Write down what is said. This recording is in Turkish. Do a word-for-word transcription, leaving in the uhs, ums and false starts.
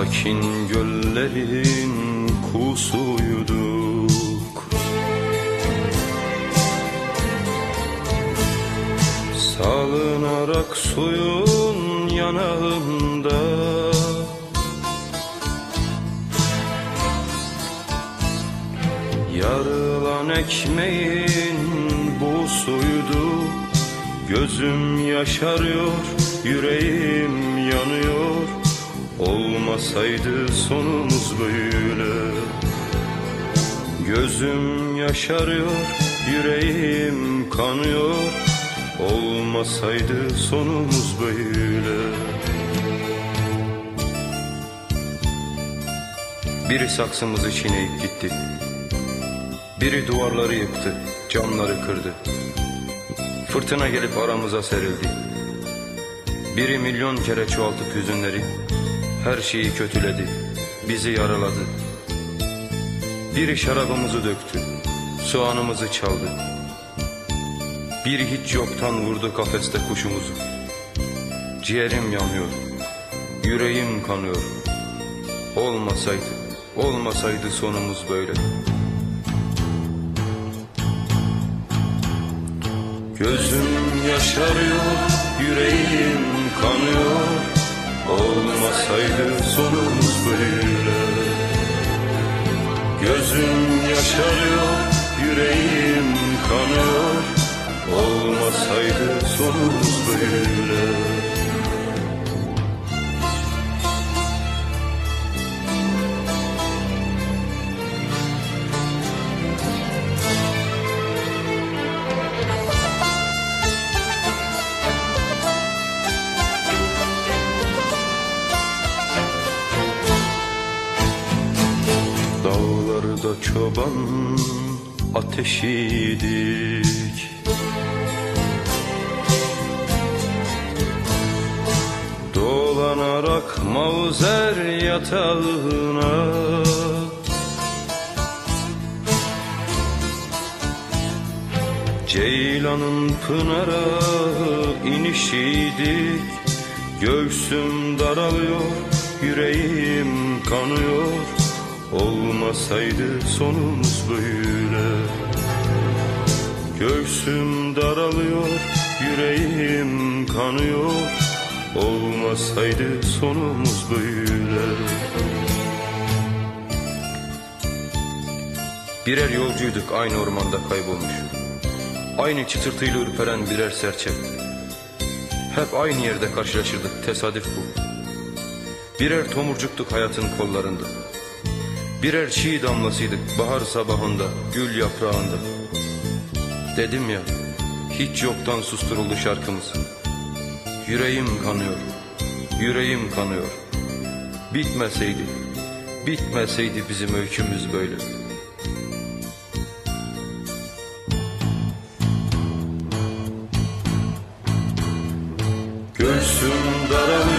sakin göllerin kusuyduk. Salınarak suyun yanağında, yarılan ekmeğin busuydu. Gözüm yaşarıyor, yüreğim yanıyor. Olmasaydı sonumuz böyle. Gözüm yaşarıyor, yüreğim kanıyor. Olmasaydı sonumuz böyle. Biri saksımızı çiğneyip gitti. Biri duvarları yıktı, camları kırdı. Fırtına gelip aramıza serildi. Biri milyon kere çoğaltıp hüzünleri, her şeyi kötüledi, bizi yaraladı. Biri şarabımızı döktü, soğanımızı çaldı. Biri hiç yoktan vurdu kafeste kuşumuzu. Ciğerim yanıyor, yüreğim kanıyor. Olmasaydı, olmasaydı sonumuz böyle. Gözüm yaşarıyor, yüreğim kanıyor. Olmasaydı sonumuz böyle. Gözüm yaşarıyor, yüreğim kanıyor. Olmasaydı sonumuz böyle. Dağlarda çoban ateşiydik. Dolanarak mavzer yatağına, ceylanın pınara inişiydik. Göğsüm daralıyor, yüreğim kanıyor. Olmasaydı sonumuz böyle. Göğsüm daralıyor, yüreğim kanıyor. Olmasaydı sonumuz böyle. Birer yolcuyduk aynı ormanda kaybolmuş. Aynı çıtırtıyla ürperen birer serçe. Hep aynı yerde karşılaşırdık, tesadüf bu. Birer tomurcuktuk hayatın kollarında. Birer çiğ damlasıydık bahar sabahında, gül yaprağında. Dedim ya, hiç yoktan susturuldu şarkımız. Yüreğim kanıyor, yüreğim kanıyor. Bitmeseydi, bitmeseydi bizim öykümüz böyle. Göğsüm daralıyor,